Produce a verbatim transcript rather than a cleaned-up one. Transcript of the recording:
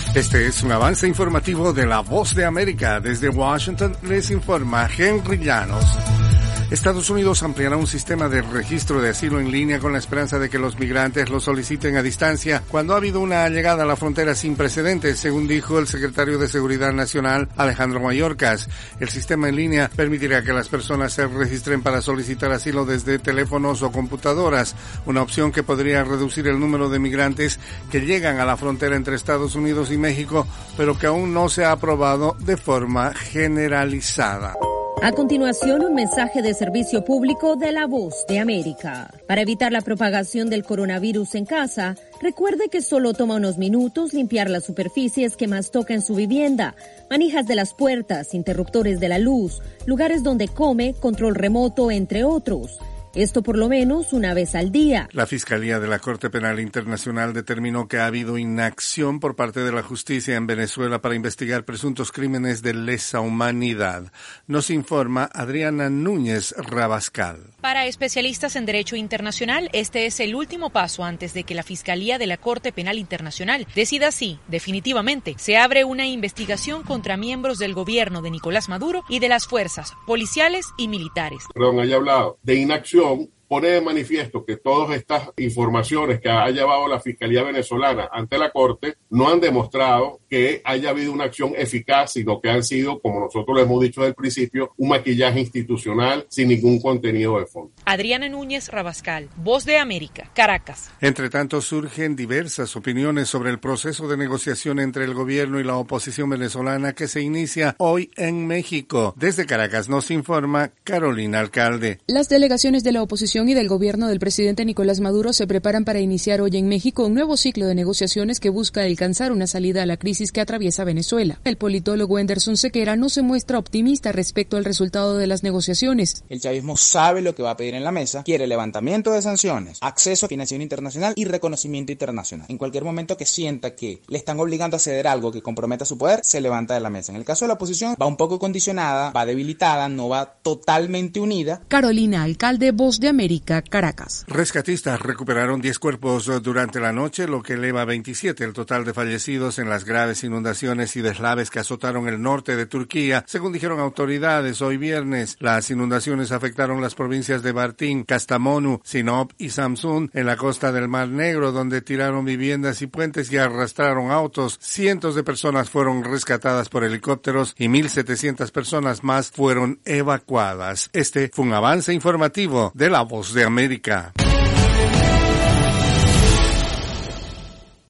Este es un avance informativo de La Voz de América. Desde Washington les informa Henry Llanos. Estados Unidos ampliará un sistema de registro de asilo en línea con la esperanza de que los migrantes lo soliciten a distancia cuando ha habido una llegada a la frontera sin precedentes, según dijo el secretario de Seguridad Nacional, Alejandro Mayorkas. El sistema en línea permitirá que las personas se registren para solicitar asilo desde teléfonos o computadoras, una opción que podría reducir el número de migrantes que llegan a la frontera entre Estados Unidos y México, pero que aún no se ha aprobado de forma generalizada. A continuación, un mensaje de servicio público de La Voz de América. Para evitar la propagación del coronavirus en casa, recuerde que solo toma unos minutos limpiar las superficies que más toca en su vivienda, manijas de las puertas, interruptores de la luz, lugares donde come, control remoto, entre otros. Esto por lo menos una vez al día. La Fiscalía de la Corte Penal Internacional determinó que ha habido inacción por parte de la justicia en Venezuela para investigar presuntos crímenes de lesa humanidad. Nos informa Adriana Núñez Rabascal. Para especialistas en derecho internacional, este es el último paso antes de que la Fiscalía de la Corte Penal Internacional decida si, definitivamente, se abre una investigación contra miembros del gobierno de Nicolás Maduro y de las fuerzas policiales y militares. Perdón, haya hablado de inacción. Pone de manifiesto que todas estas informaciones que ha llevado la Fiscalía venezolana ante la Corte no han demostrado que haya habido una acción eficaz, sino que han sido, como nosotros lo hemos dicho desde el principio, un maquillaje institucional sin ningún contenido de fondo. Adriana Núñez Rabascal, Voz de América, Caracas. Entre tanto, surgen diversas opiniones sobre el proceso de negociación entre el gobierno y la oposición venezolana que se inicia hoy en México. Desde Caracas nos informa Carolina Alcalde. Las delegaciones de la oposición y del gobierno del presidente Nicolás Maduro se preparan para iniciar hoy en México un nuevo ciclo de negociaciones que busca alcanzar una salida a la crisis que atraviesa Venezuela. El politólogo Anderson Sequera no se muestra optimista respecto al resultado de las negociaciones. El chavismo sabe lo que va a pedir en la mesa, quiere levantamiento de sanciones, acceso a financiación internacional y reconocimiento internacional. En cualquier momento que sienta que le están obligando a ceder algo que comprometa su poder, se levanta de la mesa. En el caso de la oposición, va un poco condicionada, va debilitada, no va totalmente unida. Carolina Alcalde, Voz de América, Caracas. Rescatistas recuperaron diez cuerpos durante la noche, lo que eleva a veintisiete el total de fallecidos en las graves inundaciones y deslaves que azotaron el norte de Turquía, según dijeron autoridades hoy viernes. Las inundaciones afectaron las provincias de Bartın, Kastamonu, Sinop y Samsun en la costa del Mar Negro, donde tiraron viviendas y puentes y arrastraron autos. Cientos de personas fueron rescatadas por helicópteros y mil setecientas personas más fueron evacuadas. Este fue un avance informativo de La Voz de América.